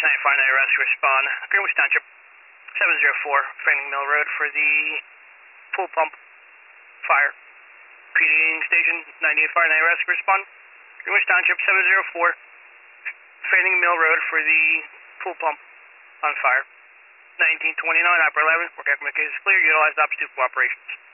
95 rescue respond. Greenwich Township, 704, Fanning Mill Road for the pool pump fire. PD station, 98 fire, 90 rescue respond. Greenwich Township, 704, Fanning Mill Road for the pool pump on fire. 1929, Opera 11, work communication is clear, utilize OPS 2 for operations.